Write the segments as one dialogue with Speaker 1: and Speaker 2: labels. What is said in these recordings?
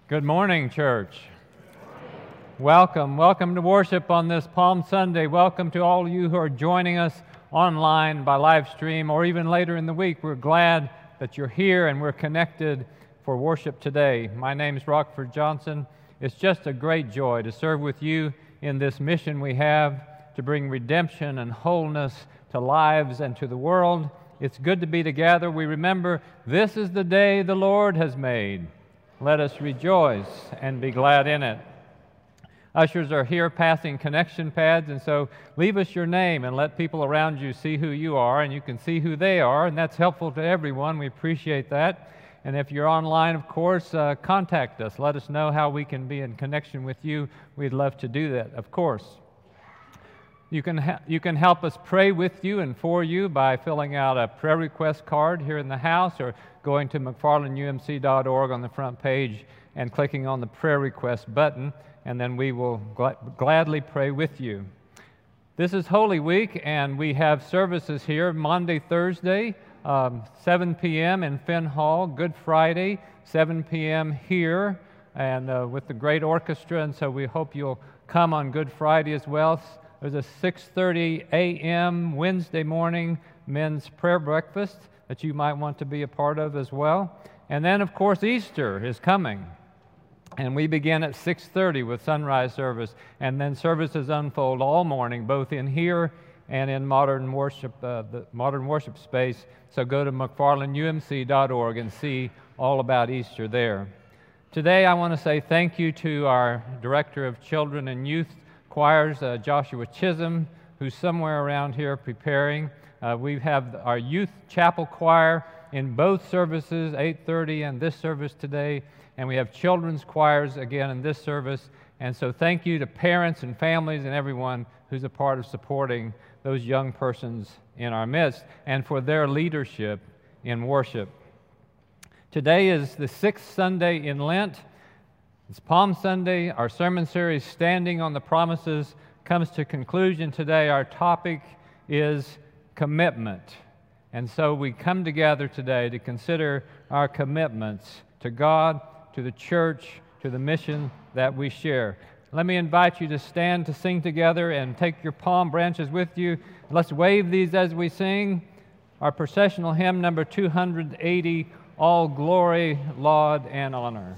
Speaker 1: Good morning, church. Welcome to worship on this Palm Sunday. Welcome to all of you who are joining us online by live stream or even later in the week. We're glad that you're here and we're connected for worship today. My name is Rockford Johnson. It's just a great joy to serve with you in this mission we have to bring redemption and wholeness to lives and to the world. It's good to be together. We remember this is the day the Lord has made. Let us rejoice and be glad in it. Ushers are here passing connection pads, and so leave us your name and let people around you see who you are, and you can see who they are, and that's helpful to everyone. We appreciate that. And if you're online, of course, contact us. Let us know how we can be in connection with you. We'd love to do that, of course. You can help us pray with you and for you by filling out a prayer request card here in the house or going to mcfarlandumc.org on the front page and clicking on the prayer request button, and then we will gladly pray with you. This is Holy Week, and we have services here Monday, Thursday, 7 p.m. in Finn Hall, Good Friday, 7 p.m. here, and with the great orchestra, and so we hope you'll come on Good Friday as well. There's a 6:30 a.m. Wednesday morning men's prayer breakfast that you might want to be a part of as well. And then, of course, Easter is coming. And we begin at 6:30 with sunrise service. And then services unfold all morning, both in here and in modern worship, the modern worship space. So go to mcfarlandumc.org and see all about Easter there. Today, I want to say thank you to our Director of Children and Youth Choirs, Joshua Chisholm, who's somewhere around here preparing. We have our youth chapel choir in both services, 8:30 and this service today, and we have children's choirs again in this service. And so thank you to parents and families and everyone who's a part of supporting those young persons in our midst and for their leadership in worship. Today is the 6th Sunday in Lent. It's Palm Sunday. Our sermon series, Standing on the Promises, comes to conclusion today. Our topic is commitment. And so we come together today to consider our commitments to God, to the church, to the mission that we share. Let me invite you to stand to sing together and take your palm branches with you. Let's wave these as we sing. Our processional hymn number 280, All Glory, Laud, and Honor.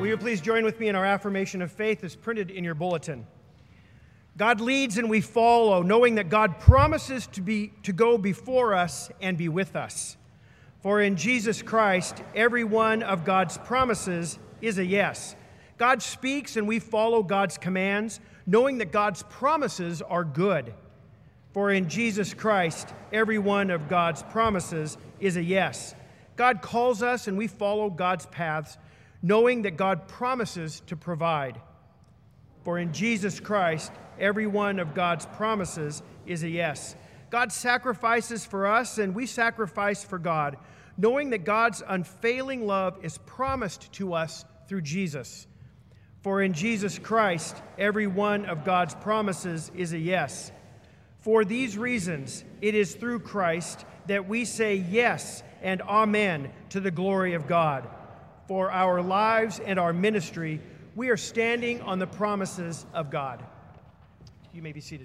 Speaker 2: Will you please join with me in our affirmation of faith as printed in your bulletin? God leads and we follow, knowing that God promises to go before us and be with us. For in Jesus Christ, every one of God's promises is a yes. God speaks and we follow God's commands, knowing that God's promises are good. For in Jesus Christ, every one of God's promises is a yes. God calls us and we follow God's paths, knowing that God promises to provide. For in Jesus Christ, every one of God's promises is a yes. God sacrifices for us and we sacrifice for God, knowing that God's unfailing love is promised to us through Jesus. For in Jesus Christ, every one of God's promises is a yes. For these reasons, it is through Christ that we say yes and amen to the glory of God. For our lives and our ministry, we are standing on the promises of God. You may be seated.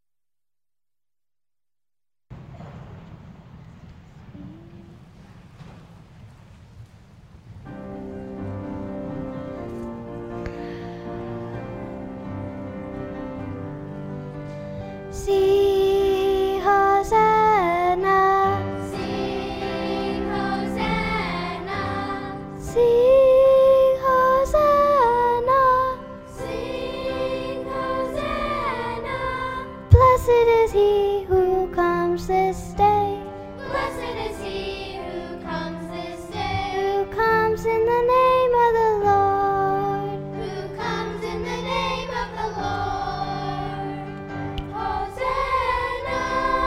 Speaker 3: Sing Hosanna,
Speaker 4: Sing Hosanna,
Speaker 3: sing Hosanna,
Speaker 4: sing Hosanna.
Speaker 3: Blessed is he who comes this day,
Speaker 4: Blessed is he who comes this day,
Speaker 3: who comes in the name of the Lord.
Speaker 4: who comes in the name of the Lord. Hosanna,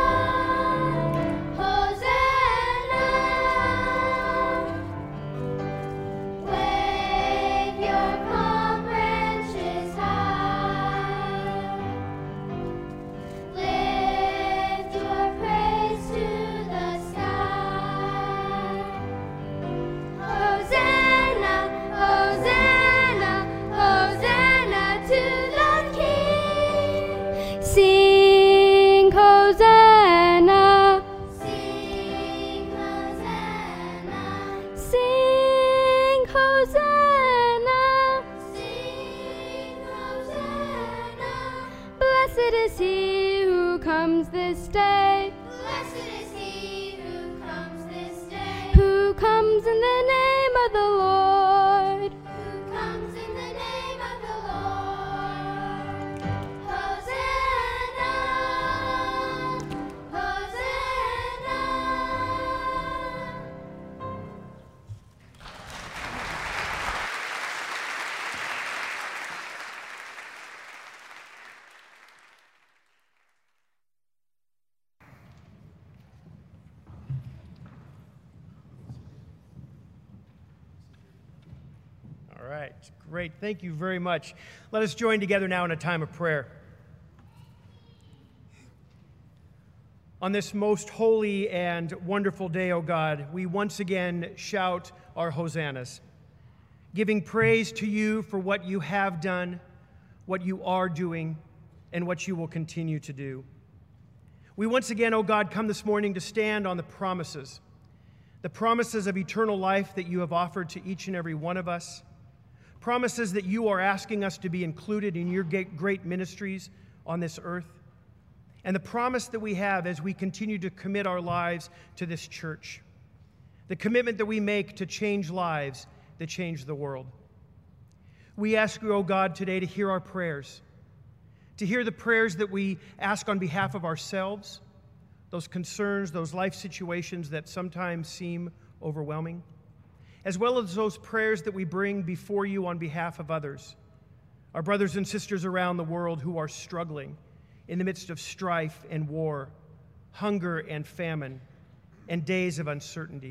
Speaker 4: Hosanna. Wave your palm branches high. Lift your praise to the sky. Hosanna, Hosanna, Hosanna to the King.
Speaker 3: Sing Hosanna,
Speaker 4: Sing Hosanna,
Speaker 3: sing Hosanna.
Speaker 4: sing Hosanna.
Speaker 3: Blessed is he who comes this day,
Speaker 4: Blessed is he who comes this day,
Speaker 3: who comes in the name of the Lord.
Speaker 4: who comes in the name of the Lord. Hosanna, Hosanna.
Speaker 2: All right, great. Thank you very much. Let us join together now in a time of prayer. On this most holy and wonderful day, O God, we once again shout our hosannas, giving praise to you for what you have done, what you are doing, and what you will continue to do. We once again, O God, come this morning to stand on the promises of eternal life that you have offered to each and every one of us, promises that you are asking us to be included in your great ministries on this earth, and the promise that we have as we continue to commit our lives to this church, the commitment that we make to change lives that change the world. We ask you, O God, today to hear our prayers, to hear the prayers that we ask on behalf of ourselves, those concerns, those life situations that sometimes seem overwhelming, as well as those prayers that we bring before you on behalf of others, our brothers and sisters around the world who are struggling in the midst of strife and war, hunger and famine, and days of uncertainty.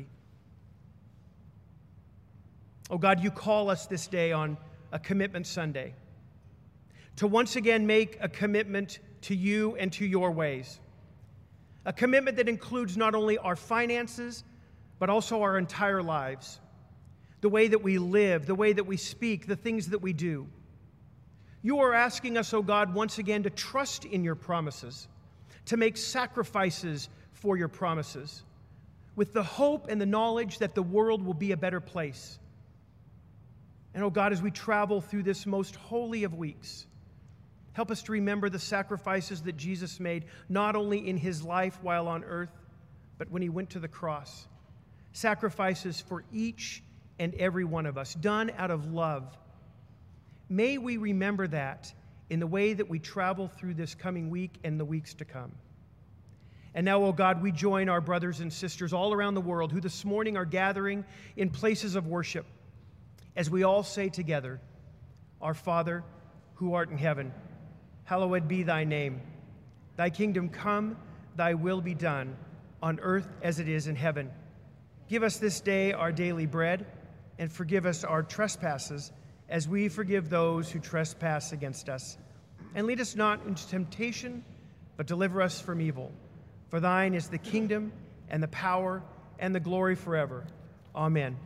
Speaker 2: Oh God, you call us this day on a Commitment Sunday to once again make a commitment to you and to your ways, a commitment that includes not only our finances, but also our entire lives, the way that we live, the way that we speak, the things that we do. You are asking us, oh God, once again to trust in your promises, to make sacrifices for your promises, with the hope and the knowledge that the world will be a better place. And, oh God, as we travel through this most holy of weeks, help us to remember the sacrifices that Jesus made, not only in his life while on earth, but when he went to the cross. Sacrifices for each and every one of us, done out of love. May we remember that in the way that we travel through this coming week and the weeks to come. And now, oh God, we join our brothers and sisters all around the world who this morning are gathering in places of worship as we all say together, Our Father, who art in heaven, hallowed be thy name. Thy kingdom come, thy will be done, on earth as it is in heaven. Give us this day our daily bread, and forgive us our trespasses, as we forgive those who trespass against us. And lead us not into temptation, but deliver us from evil. For thine is the kingdom, and the power, and the glory forever. Amen.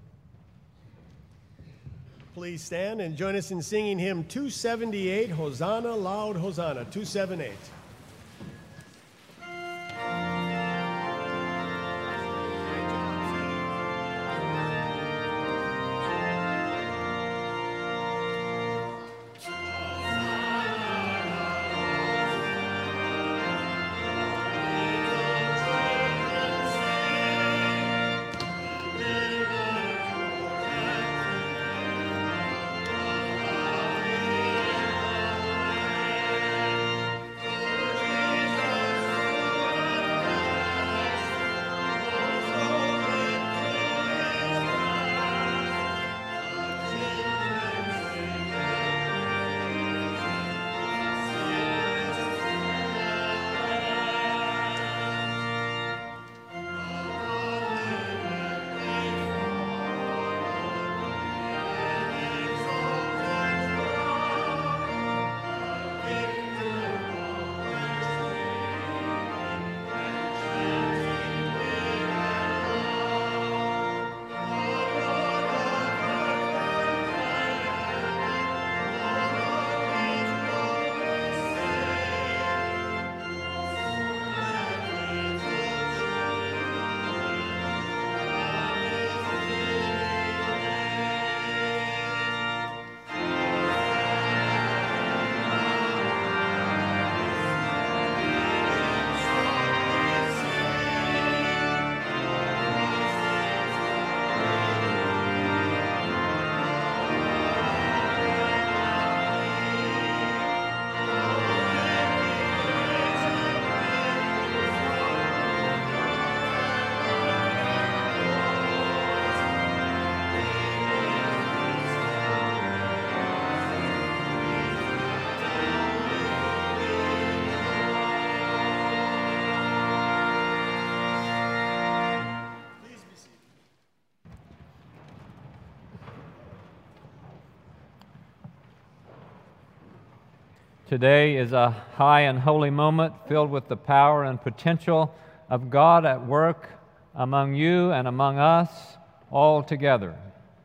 Speaker 5: Please stand and join us in singing hymn 278, Hosanna, Loud Hosanna, 278.
Speaker 1: Today is a high and holy moment filled with the power and potential of God at work among you and among us all together.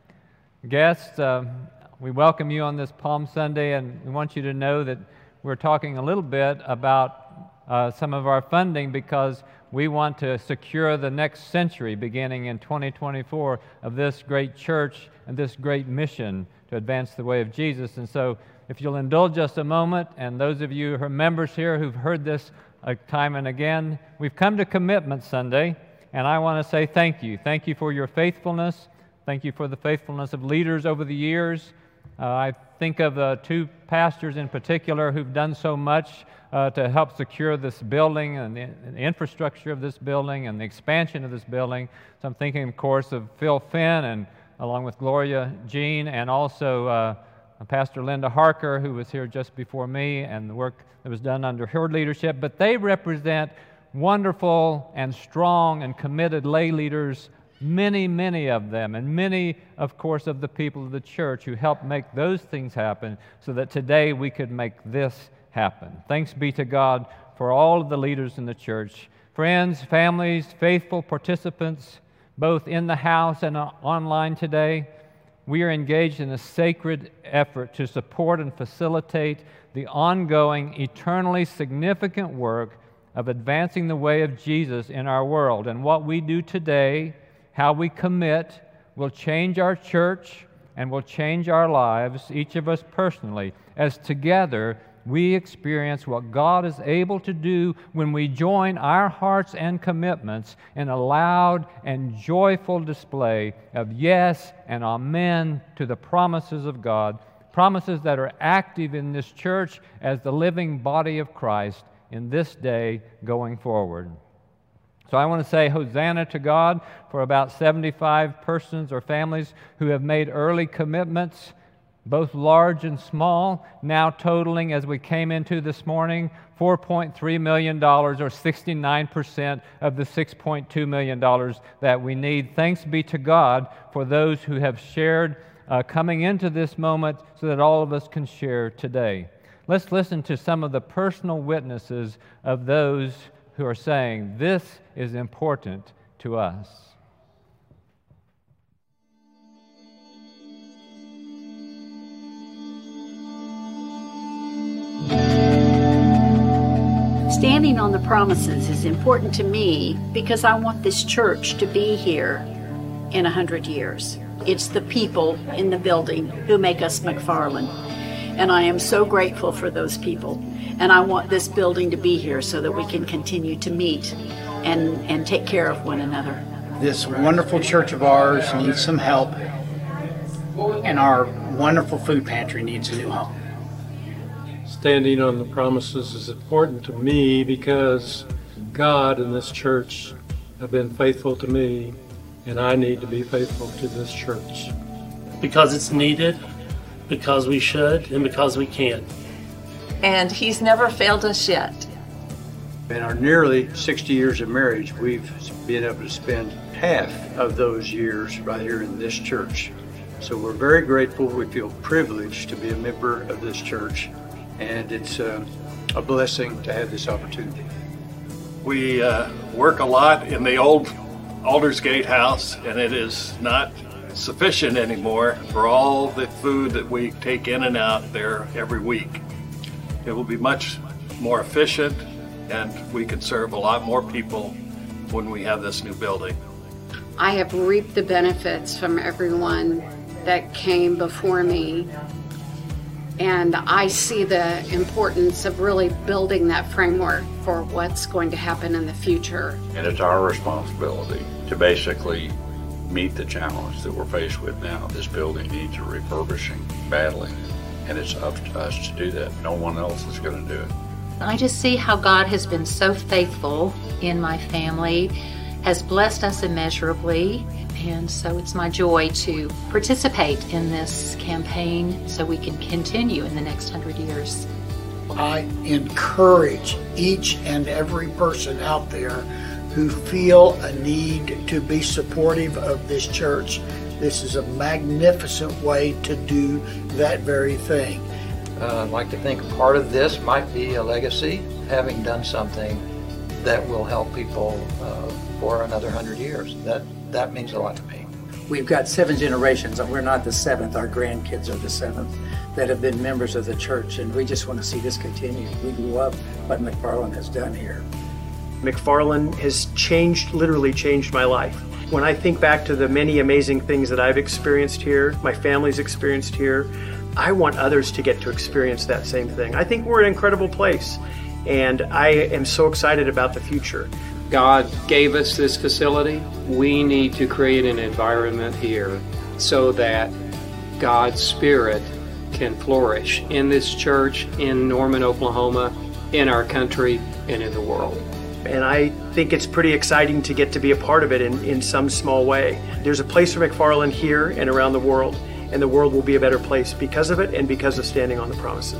Speaker 1: Guests, we welcome you on this Palm Sunday, and we want you to know that we're talking a little bit about some of our funding because we want to secure the next century beginning in 2024 of this great church and this great mission to advance the way of Jesus. And so if you'll indulge us a moment, and those of you who are members here who've heard this time and again, we've come to Commitment Sunday, and I want to say thank you. Thank you for your faithfulness. Thank you for the faithfulness of leaders over the years. I think of two pastors in particular who've done so much to help secure this building and the infrastructure of this building and the expansion of this building. So I'm thinking, of course, of Phil Finn, and along with Gloria Jean, and also Pastor Linda Harker, who was here just before me, and the work that was done under her leadership. But they represent wonderful and strong and committed lay leaders, many, many of them, and many, of course, of the people of the church who helped make those things happen so that today we could make this happen. Thanks be to God for all of the leaders in the church. Friends, families, faithful participants, both in the house and online today, we are engaged in a sacred effort to support and facilitate the ongoing, eternally significant work of advancing the way of Jesus in our world. And what we do today, how we commit, will change our church, and will change our lives, each of us personally, as together we experience what God is able to do when we join our hearts and commitments in a loud and joyful display of yes and amen to the promises of God, promises that are active in this church as the living body of Christ in this day going forward. So I want to say Hosanna to God for about 75 persons or families who have made early commitments, both large and small, now totaling, as we came into this morning, $4.3 million, or 69% of the $6.2 million that we need. Thanks be to God for those who have shared coming into this moment so that all of us can share today. Let's listen to some of the personal witnesses of those who are saying, this is important to us.
Speaker 6: Standing on the promises is important to me because I want this church to be here in 100 years. It's the people in the building who make us McFarland. And I am so grateful for those people. And I want this building to be here so that we can continue to meet and take care of one another.
Speaker 7: This wonderful church of ours needs some help, and our wonderful food pantry needs a new home.
Speaker 8: Standing on the promises is important to me because God and this church have been faithful to me, and I need to be faithful to this church.
Speaker 9: Because it's needed, because we should, and because we can.
Speaker 10: And He's never failed us yet.
Speaker 11: In our nearly 60 years of marriage, we've been able to spend half of those years right here in this church. So we're very grateful. We feel privileged to be a member of this church, and it's a blessing to have this opportunity.
Speaker 12: We work a lot in the old Aldersgate house, and it is not sufficient anymore for all the food that we take in and out there every week. It will be much more efficient, and we can serve a lot more people when we have this new building.
Speaker 13: I have reaped the benefits from everyone that came before me, and I see the importance of really building that framework for what's going to happen in the future.
Speaker 14: And it's our responsibility to basically meet the challenge that we're faced with now. This building needs a refurbishing badly, and it's up to us to do that. No one else is going to do it.
Speaker 15: I just see how God has been so faithful in my family, has blessed us immeasurably, and so it's my joy to participate in this campaign so we can continue in the next 100 years.
Speaker 7: I encourage each and every person out there who feel a need to be supportive of this church. This is a magnificent way to do that very thing.
Speaker 16: I'd like to think part of this might be a legacy, having done something that will help people for another 100 years. That means a lot to me.
Speaker 17: We've got 7 generations, and we're not the 7th. Our grandkids are the 7th that have been members of the church, and we just want to see this continue. We love what McFarland has done here.
Speaker 2: McFarland has literally changed my life. When I think back to the many amazing things that I've experienced here, my family's experienced here, I want others to get to experience that same thing. I think we're in an incredible place, and I am so excited about the future.
Speaker 18: God gave us this facility. We need to create an environment here so that God's Spirit can flourish in this church, in Norman, Oklahoma, in our country, and in the world.
Speaker 2: And I think it's pretty exciting to get to be a part of it in some small way. There's a place for McFarland here and around the world, and the world will be a better place because of it and because of standing on the promises.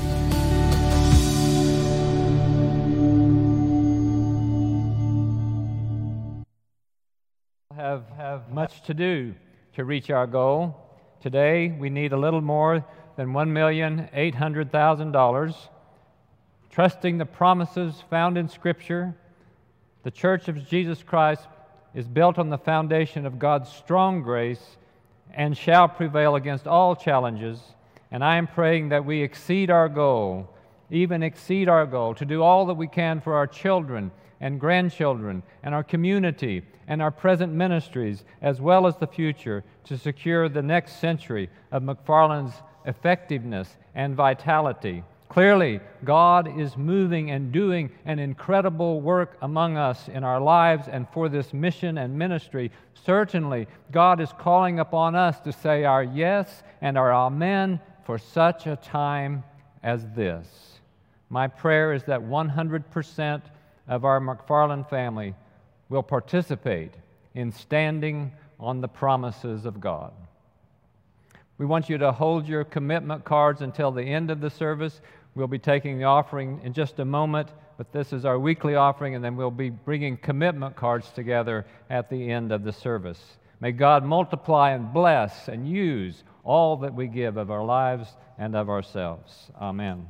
Speaker 1: Have much to do to reach our goal. Today, we need a little more than $1,800,000. Trusting the promises found in Scripture, the Church of Jesus Christ is built on the foundation of God's strong grace and shall prevail against all challenges. And I am praying that we exceed our goal even exceed our goal, to do all that we can for our children and grandchildren and our community and our present ministries, as well as the future, to secure the next century of McFarland's effectiveness and vitality. Clearly, God is moving and doing an incredible work among us in our lives and for this mission and ministry. Certainly, God is calling upon us to say our yes and our amen for such a time as this. My prayer is that 100% of our McFarland family will participate in standing on the promises of God. We want you to hold your commitment cards until the end of the service. We'll be taking the offering in just a moment, but this is our weekly offering, and then we'll be bringing commitment cards together at the end of the service. May God multiply and bless and use all that we give of our lives and of ourselves. Amen.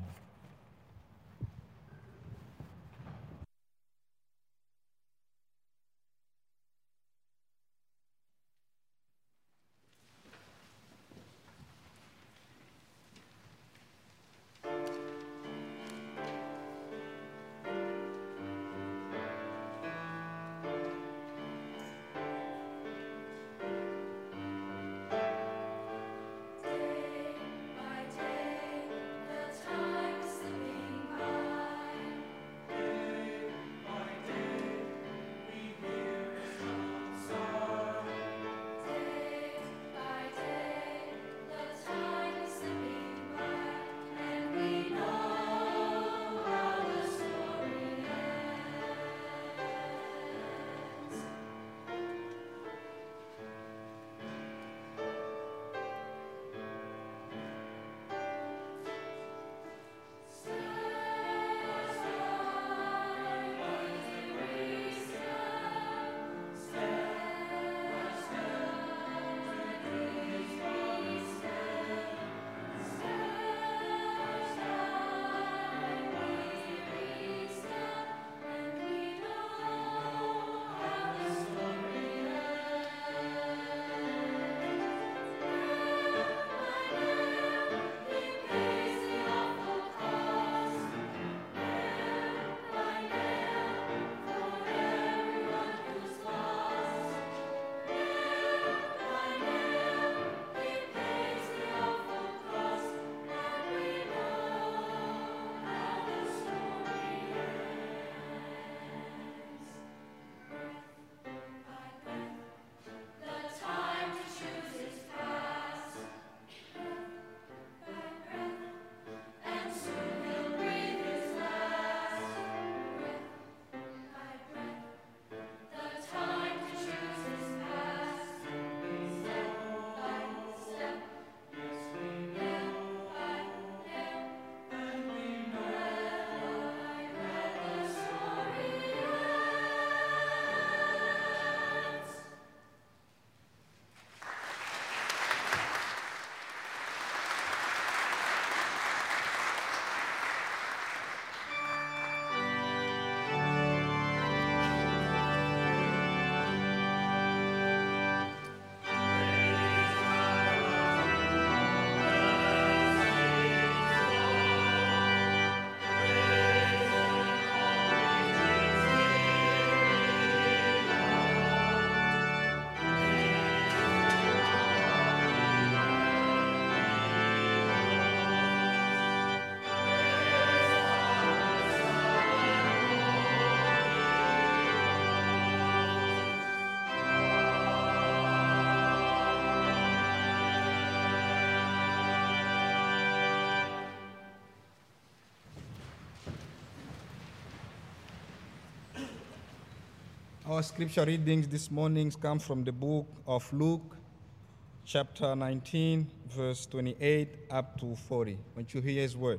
Speaker 19: Our scripture readings this morning come from the book of Luke, chapter 19, verse 28 up to 40. When you hear his word.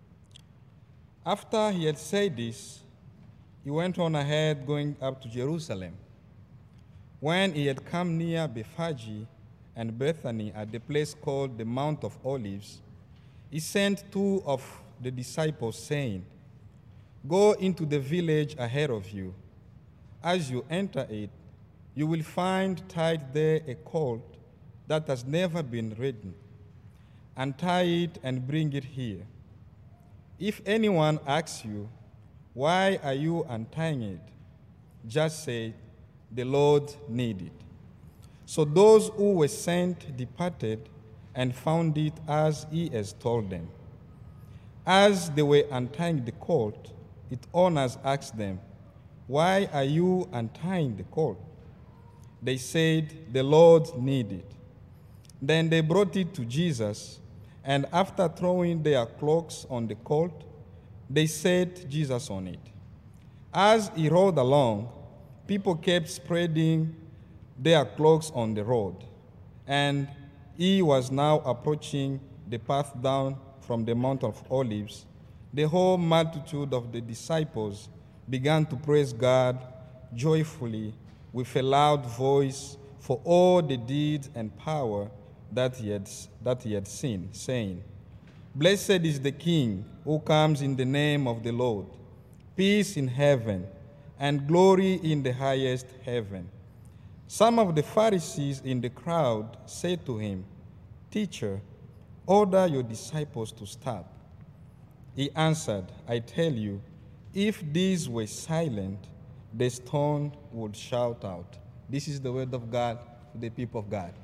Speaker 19: After he had said this, he went on ahead, going up to Jerusalem. When he had come near Bethphage and Bethany at the place called the Mount of Olives, he sent two of the disciples, saying, "Go into the village ahead of you. As you enter it, you will find tied there a colt that has never been ridden. Untie it and bring it here. If anyone asks you, why are you untying it? Just say, the Lord needed it. So those who were sent departed and found it as he has told them. As they were untying the colt, its owners asked them, why are you untying the colt? They said, the Lord needed it. Then they brought it to Jesus, and after throwing their cloaks on the colt, they set Jesus on it. As he rode along, people kept spreading their cloaks on the road, and he was now approaching the path down from the Mount of Olives. The whole multitude of the disciples began to praise God joyfully with a loud voice for all the deeds and power that he had seen, saying, Blessed is the King who comes in the name of the Lord. Peace in heaven and glory in the highest heaven. Some of the Pharisees in the crowd said to him, Teacher, order your disciples to stop. He answered, I tell you, if these were silent, the stone would shout out. This is the word of God to the people of God.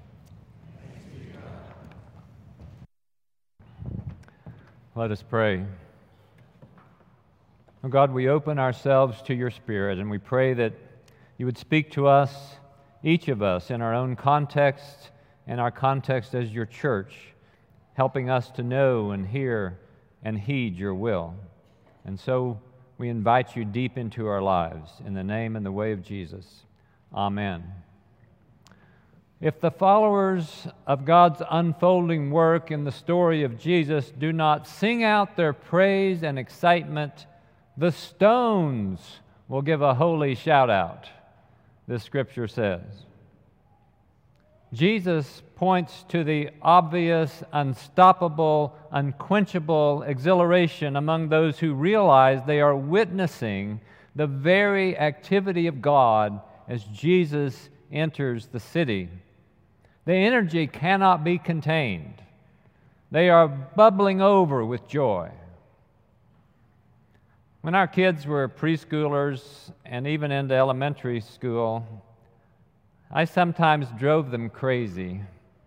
Speaker 1: Let us pray. Oh God, we open ourselves to your Spirit, and we pray that you would speak to us, each of us, in our own context and our context as your church, helping us to know and hear and heed your will. And so we invite you deep into our lives. In the name and the way of Jesus. Amen. If the followers of God's unfolding work in the story of Jesus do not sing out their praise and excitement, the stones will give a holy shout out, this scripture says. Jesus points to the obvious, unstoppable, unquenchable exhilaration among those who realize they are witnessing the very activity of God as Jesus enters the city. The energy cannot be contained. They are bubbling over with joy. When our kids were preschoolers and even into elementary school, I sometimes drove them crazy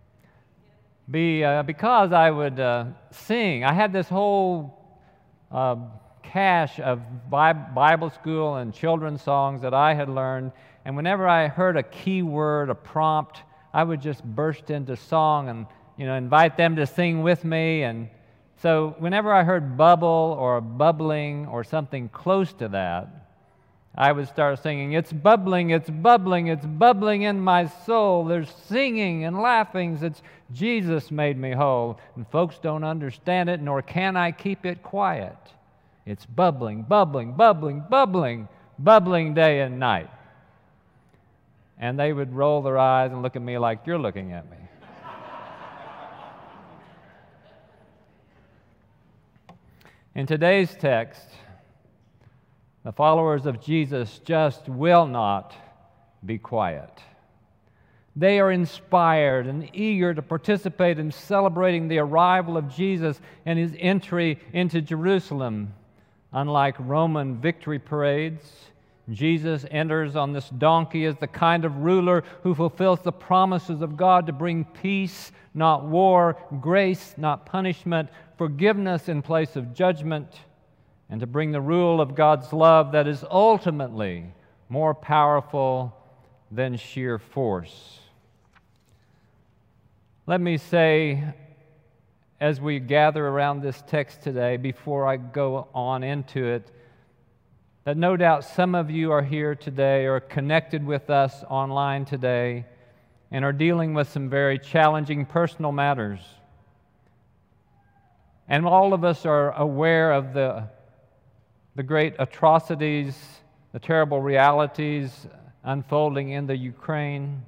Speaker 1: because I would sing. I had this whole cache of Bible school and children's songs that I had learned, and whenever I heard a key word, a prompt, I would just burst into song and invite them to sing with me. And so whenever I heard bubble or bubbling or something close to that, I would start singing, it's bubbling, it's bubbling, it's bubbling in my soul. There's singing and laughing. It's Jesus made me whole. And folks don't understand it, nor can I keep it quiet. It's bubbling, bubbling, bubbling, bubbling, bubbling day and night. And they would roll their eyes and look at me like you're looking at me. In today's text, the followers of Jesus just will not be quiet. They are inspired and eager to participate in celebrating the arrival of Jesus and his entry into Jerusalem. Unlike Roman victory parades, Jesus enters on this donkey as the kind of ruler who fulfills the promises of God to bring peace, not war, grace, not punishment, forgiveness in place of judgment, and to bring the rule of God's love that is ultimately more powerful than sheer force. Let me say, as we gather around this text today, before I go on into it, that no doubt some of you are here today or connected with us online today and are dealing with some very challenging personal matters. And all of us are aware of the great atrocities, the terrible realities unfolding in the Ukraine.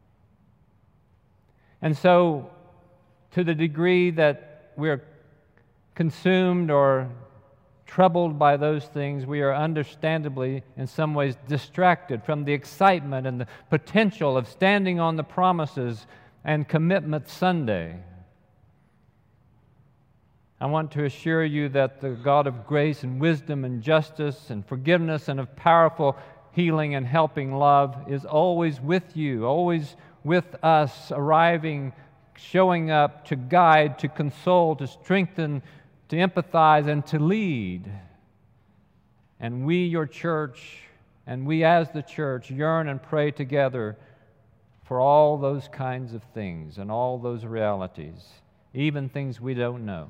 Speaker 1: And so, to the degree that we're consumed or troubled by those things, we are understandably, in some ways, distracted from the excitement and the potential of standing on the promises and Commitment Sunday. I want to assure you that the God of grace and wisdom and justice and forgiveness and of powerful healing and helping love is always with you, always with us, arriving, showing up to guide, to console, to strengthen, to empathize, and to lead. And we, your church, and we as the church, yearn and pray together for all those kinds of things and all those realities, even things we don't know.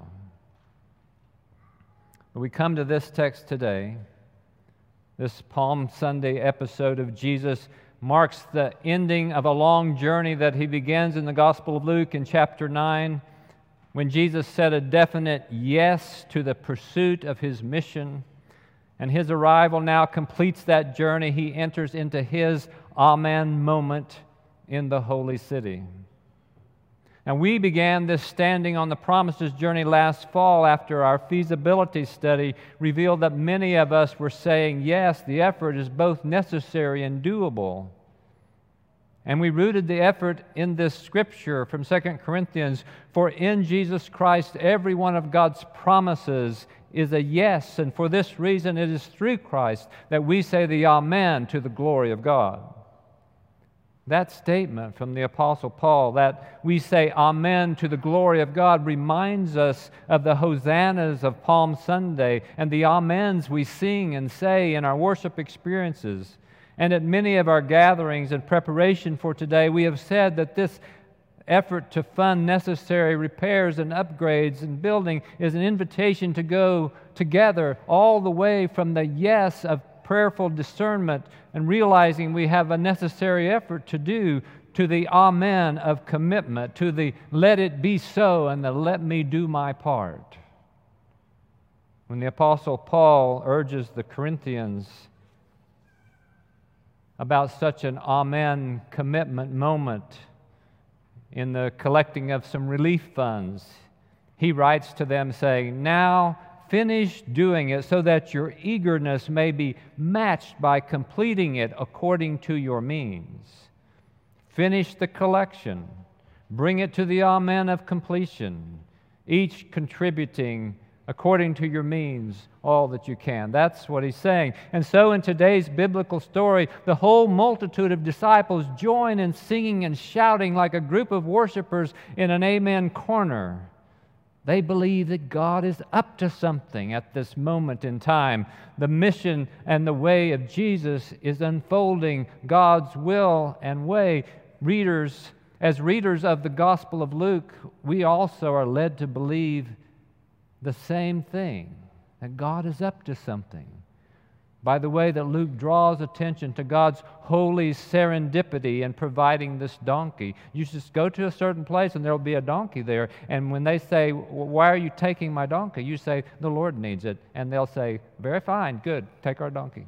Speaker 1: But we come to this text today. This Palm Sunday episode of Jesus marks the ending of a long journey that he begins in the Gospel of Luke in chapter 9, when Jesus said a definite yes to the pursuit of his mission. And his arrival now completes that journey. He enters into his Amen moment in the holy city. And we began this Standing on the Promises journey last fall after our feasibility study revealed that many of us were saying, yes, the effort is both necessary and doable. And we rooted the effort in this scripture from 2 Corinthians, for in Jesus Christ every one of God's promises is a yes, and for this reason it is through Christ that we say the Amen to the glory of God. That statement from the Apostle Paul, that we say Amen to the glory of God, reminds us of the hosannas of Palm Sunday and the amens we sing and say in our worship experiences. And at many of our gatherings in preparation for today, we have said that this effort to fund necessary repairs and upgrades and building is an invitation to go together all the way from the yes of prayerful discernment and realizing we have a necessary effort to do, to the amen of commitment, to the let it be so and the let me do my part. When the Apostle Paul urges the Corinthians about such an amen commitment moment in the collecting of some relief funds, he writes to them saying, now finish doing it so that your eagerness may be matched by completing it according to your means. Finish the collection. Bring it to the amen of completion, each contributing according to your means all that you can. That's what he's saying. And so in today's biblical story, the whole multitude of disciples join in singing and shouting like a group of worshipers in an amen corner. They believe that God is up to something at this moment in time. The mission and the way of Jesus is unfolding God's will and way. As readers of the Gospel of Luke, we also are led to believe the same thing, that God is up to something. By the way that Luke draws attention to God's holy serendipity in providing this donkey. You just go to a certain place and there will be a donkey there. And when they say, why are you taking my donkey? You say, the Lord needs it. And they'll say, very fine, good, take our donkey.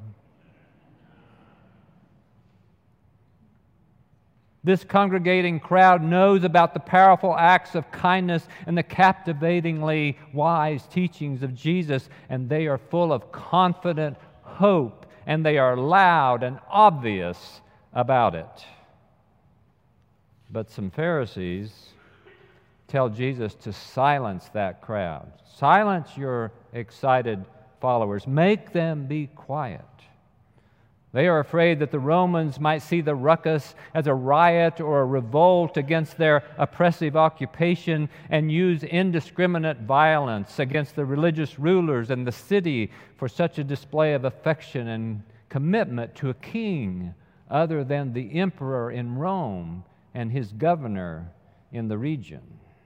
Speaker 1: This congregating crowd knows about the powerful acts of kindness and the captivatingly wise teachings of Jesus, and they are full of confident hope, and they are loud and obvious about it. But some Pharisees tell Jesus to silence that crowd. Silence your excited followers. Make them be quiet. They are afraid that the Romans might see the ruckus as a riot or a revolt against their oppressive occupation and use indiscriminate violence against the religious rulers and the city for such a display of affection and commitment to a king other than the emperor in Rome and his governor in the region.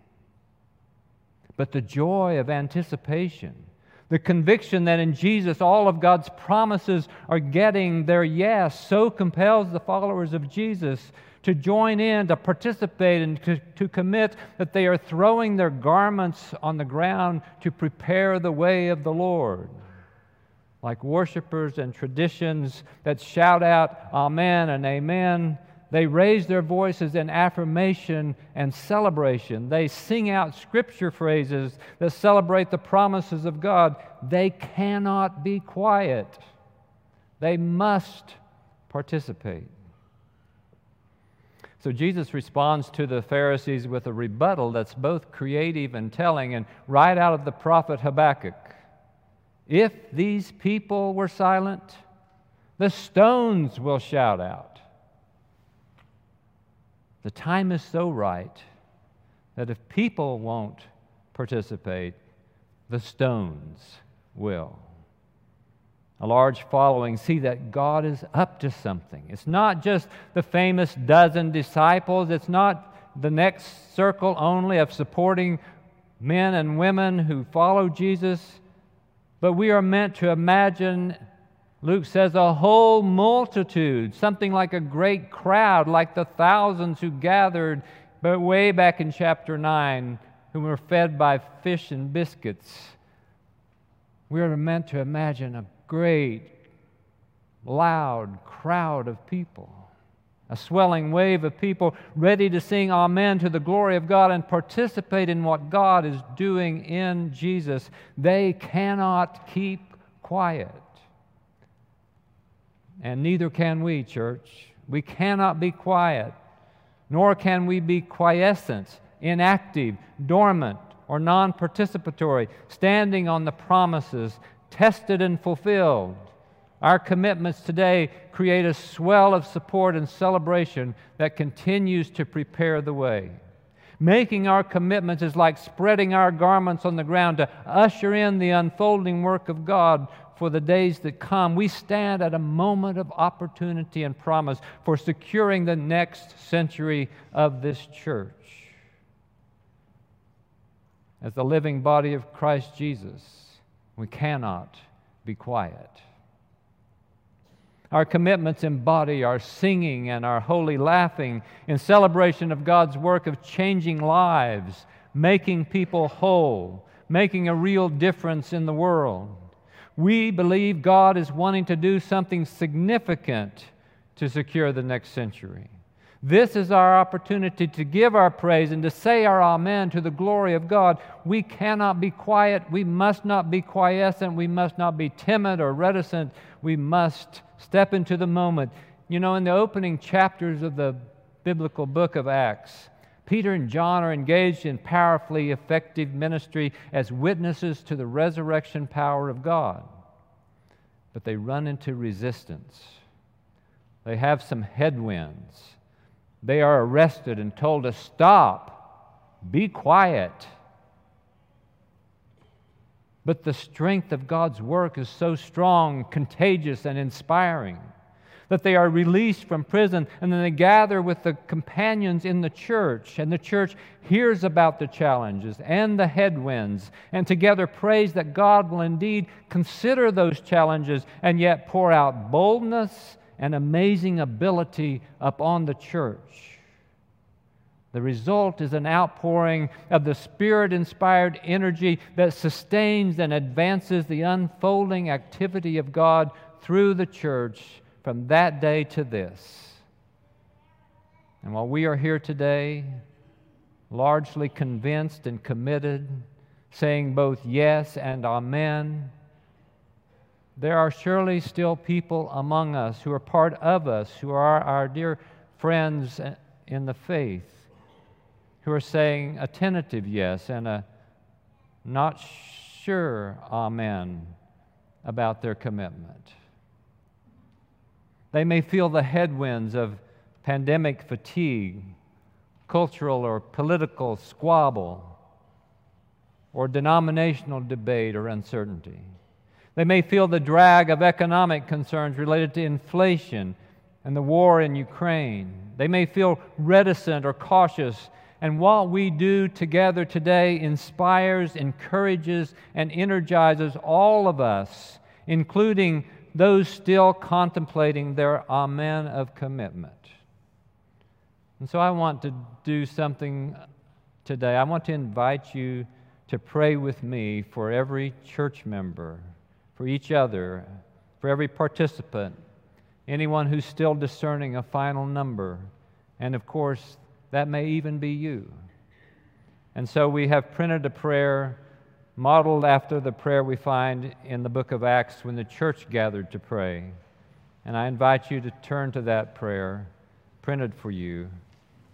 Speaker 1: But the joy of anticipation, the conviction that in Jesus all of God's promises are getting their yes, so compels the followers of Jesus to join in, to participate, and to commit that they are throwing their garments on the ground to prepare the way of the Lord. Like worshipers and traditions that shout out amen and amen, they raise their voices in affirmation and celebration. They sing out scripture phrases that celebrate the promises of God. They cannot be quiet. They must participate. So Jesus responds to the Pharisees with a rebuttal that's both creative and telling, and right out of the prophet Habakkuk. If these people were silent, the stones will shout out. The time is so right that if people won't participate, the stones will. A large following see that God is up to something. It's not just the famous dozen disciples. It's not the next circle only of supporting men and women who follow Jesus. But we are meant to imagine, Luke says, a whole multitude, something like a great crowd, like the thousands who gathered but way back in chapter 9, who were fed by fish and biscuits. We are meant to imagine a great, loud crowd of people, a swelling wave of people ready to sing amen to the glory of God and participate in what God is doing in Jesus. They cannot keep quiet. And neither can we, church. We cannot be quiet, nor can we be quiescent, inactive, dormant, or non-participatory, standing on the promises tested and fulfilled. Our commitments today create a swell of support and celebration that continues to prepare the way. Making our commitments is like spreading our garments on the ground to usher in the unfolding work of God for the days that come. We stand at a moment of opportunity and promise for securing the next century of this church. As the living body of Christ Jesus, we cannot be quiet. Our commitments embody our singing and our holy laughing in celebration of God's work of changing lives, making people whole, making a real difference in the world. We believe God is wanting to do something significant to secure the next century. This is our opportunity to give our praise and to say our amen to the glory of God. We cannot be quiet. We must not be quiescent. We must not be timid or reticent. We must step into the moment. You know, in the opening chapters of the biblical book of Acts, Peter and John are engaged in powerfully effective ministry as witnesses to the resurrection power of God. But they run into resistance. They have some headwinds. They are arrested and told to stop, be quiet. But the strength of God's work is so strong, contagious, and inspiring that they are released from prison, and then they gather with the companions in the church, and the church hears about the challenges and the headwinds, and together prays that God will indeed consider those challenges and yet pour out boldness and amazing ability upon the church. The result is an outpouring of the Spirit-inspired energy that sustains and advances the unfolding activity of God through the church from that day to this. And while we are here today, largely convinced and committed, saying both yes and amen, there are surely still people among us who are part of us, who are our dear friends in the faith, who are saying a tentative yes and a not sure amen about their commitment. They may feel the headwinds of pandemic fatigue, cultural or political squabble, or denominational debate or uncertainty. They may feel the drag of economic concerns related to inflation and the war in Ukraine. They may feel reticent or cautious. And what we do together today inspires, encourages, and energizes all of us, including those still contemplating their amen of commitment. And so I want to do something today. I want to invite you to pray with me for every church member, for each other, for every participant, anyone who's still discerning a final number, and of course, that may even be you. And so we have printed a prayer modeled after the prayer we find in the book of Acts when the church gathered to pray. And I invite you to turn to that prayer printed for you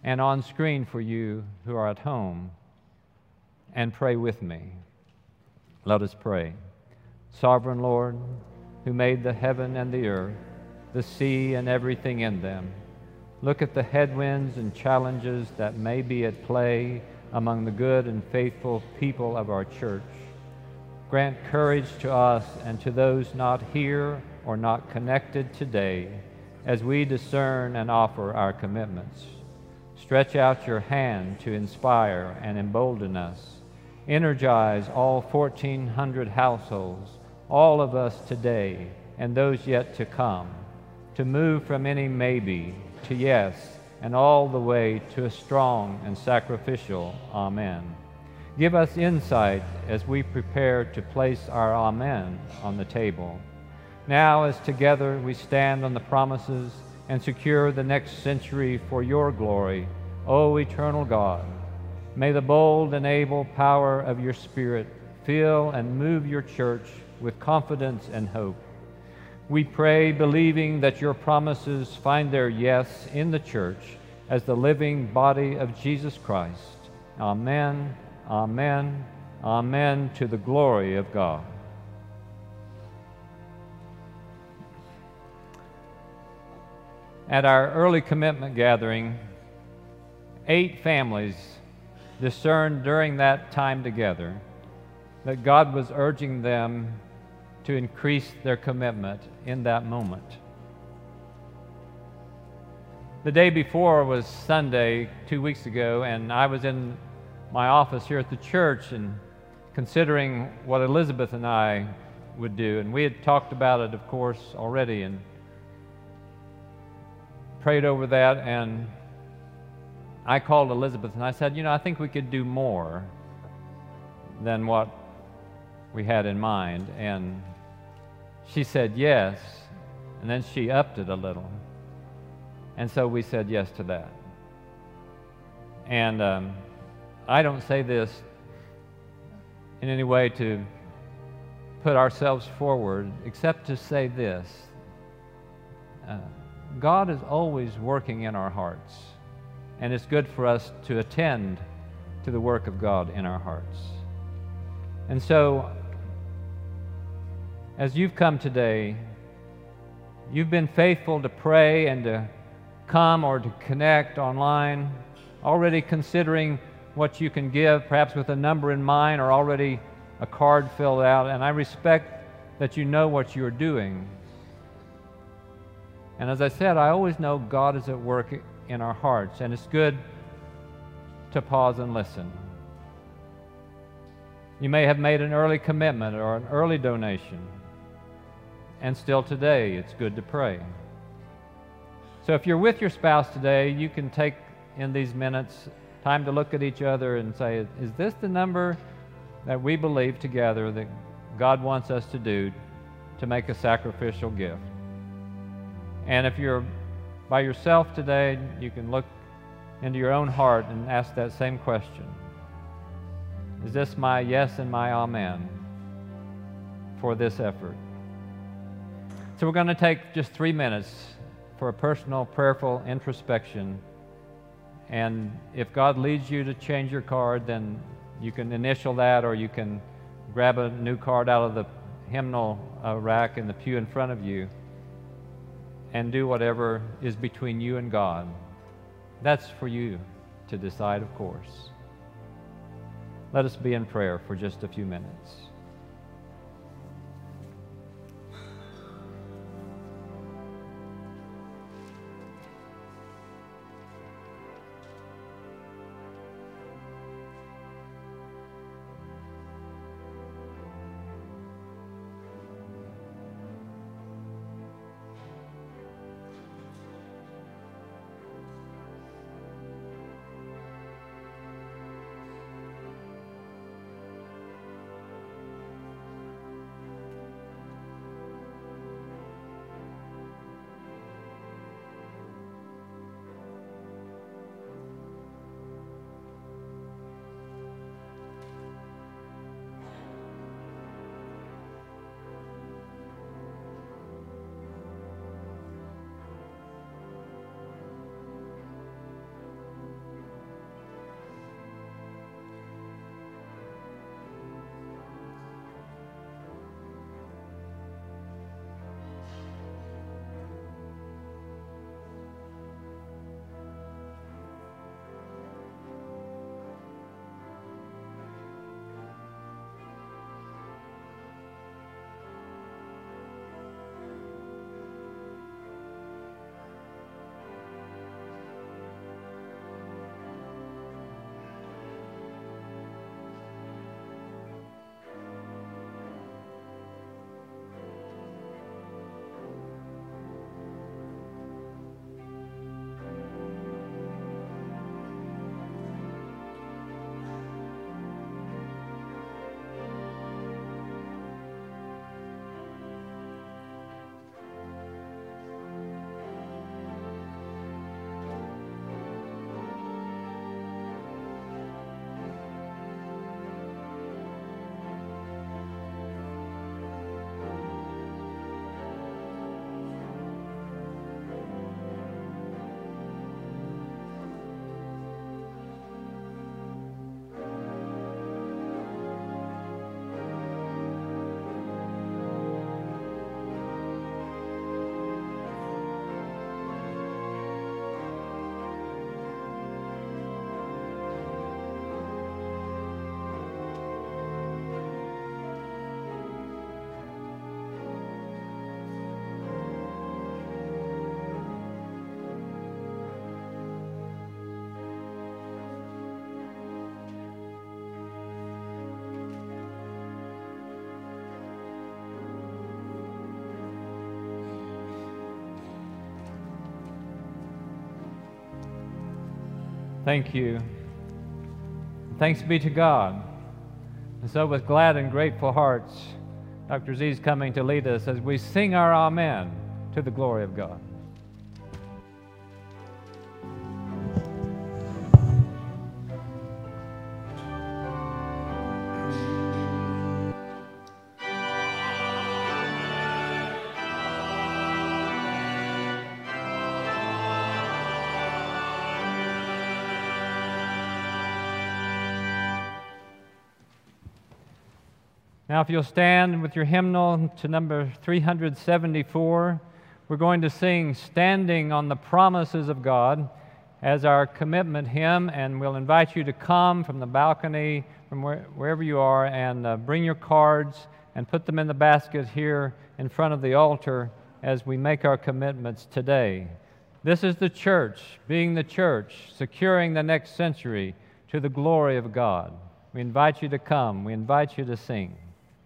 Speaker 1: and on screen for you who are at home, and pray with me. Let us pray. Sovereign Lord, who made the heaven and the earth, the sea and everything in them, look at the headwinds and challenges that may be at play among the good and faithful people of our church. Grant courage to us and to those not here or not connected today as we discern and offer our commitments. Stretch out your hand to inspire and embolden us. Energize all 1,400 households, all of us today and those yet to come, to move from any maybe to yes, and all the way to a strong and sacrificial amen. Give us insight as we prepare to place our amen on the table. Now, as together we stand on the promises and secure the next century for your glory, O eternal God, may the bold and able power of your Spirit fill and move your church with confidence and hope. We pray, believing that your promises find their yes in the church as the living body of Jesus Christ. Amen, amen, amen, to the glory of God. At our early commitment gathering, 8 families discerned during that time together that God was urging them to increase their commitment in that moment. The day before was Sunday, 2 weeks ago, and I was in my office here at the church and considering what Elizabeth and I would do. And we had talked about it, of course, already and prayed over that. And I called Elizabeth and I said, I think we could do more than what we had in mind. And she said yes, and then she upped it a little. And so we said yes to that. And I don't say this in any way to put ourselves forward, except to say this. God is always working in our hearts, and it's good for us to attend to the work of God in our hearts. And so, as you've come today, you've been faithful to pray and to come or to connect online, already considering what you can give, perhaps with a number in mind or already a card filled out. And I respect that you know what you're doing. And as I said, I always know God is at work in our hearts, and it's good to pause and listen. You may have made an early commitment or an early donation, and still today it's good to pray. So if you're with your spouse today, you can take in these minutes time to look at each other and say, is this the number that we believe together that God wants us to do to make a sacrificial gift? And if you're by yourself today, you can look into your own heart and ask that same question. Is this my yes and my amen for this effort? So we're going to take just 3 minutes for a personal, prayerful introspection. And if God leads you to change your card, then you can initial that, or you can grab a new card out of the hymnal rack in the pew in front of you and do whatever is between you and God. That's for you to decide, of course. Let us be in prayer for just a few minutes. Thank you. Thanks be to God. And so with glad and grateful hearts, Dr. Z is coming to lead us as we sing our amen to the glory of God. Now, if you'll stand with your hymnal to number 374, we're going to sing Standing on the Promises of God as our commitment hymn, and we'll invite you to come from the balcony, from wherever you are, and bring your cards and put them in the basket here in front of the altar as we make our commitments today. This is the church, being the church, securing the next century to the glory of God. We invite you to come. We invite you to sing.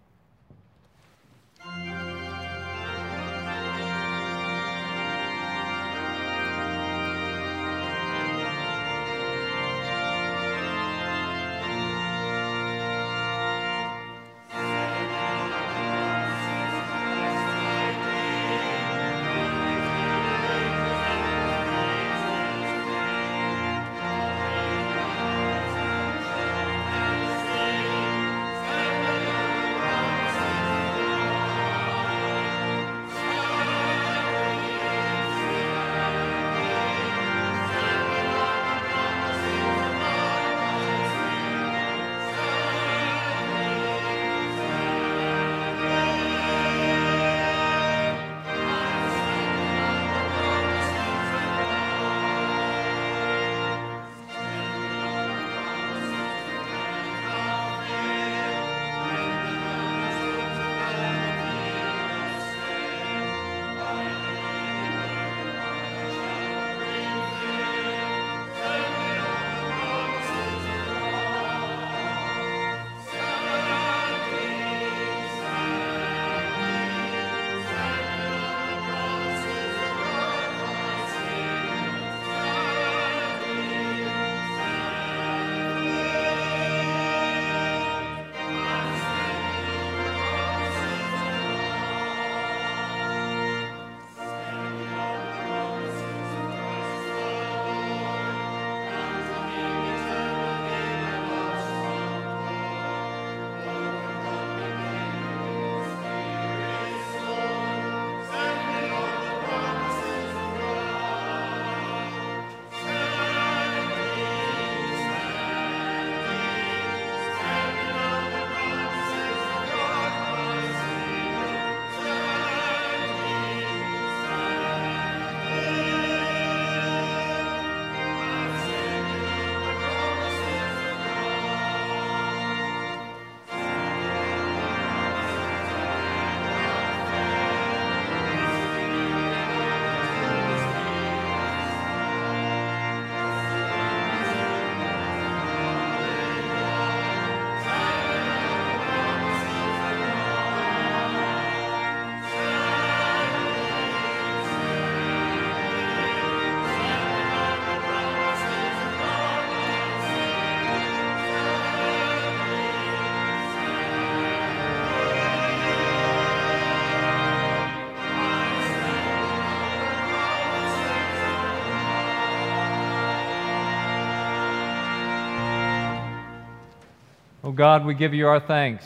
Speaker 1: Oh God, we give you our thanks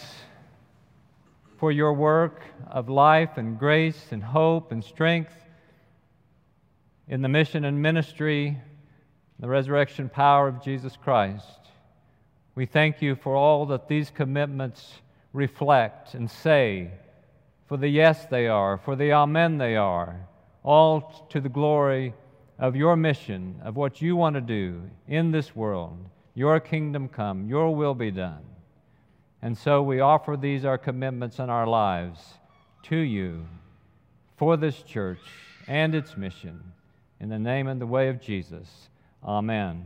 Speaker 1: for your work of life and grace and hope and strength in the mission and ministry, the resurrection power of Jesus Christ. We thank you for all that these commitments reflect and say, for the yes they are, for the amen they are, all to the glory of your mission, of what you want to do in this world. Your kingdom come, your will be done. And so we offer these, our commitments and our lives, to you for this church and its mission. In the name and the way of Jesus, amen.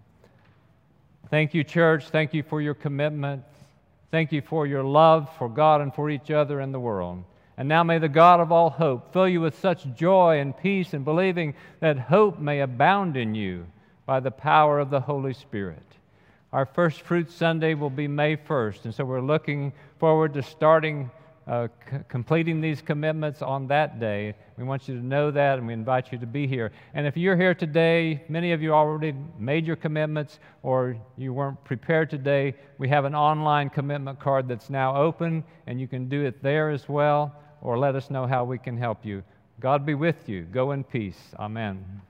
Speaker 1: Thank you, church. Thank you for your commitment. Thank you for your love for God and for each other in the world. And now may the God of all hope fill you with such joy and peace in believing that hope may abound in you by the power of the Holy Spirit. Our First Fruits Sunday will be May 1st, and so we're looking forward to starting completing these commitments on that day. We want you to know that, and we invite you to be here. And if you're here today, many of you already made your commitments, or you weren't prepared today, we have an online commitment card that's now open, and you can do it there as well, or let us know how we can help you. God be with you. Go in peace. Amen.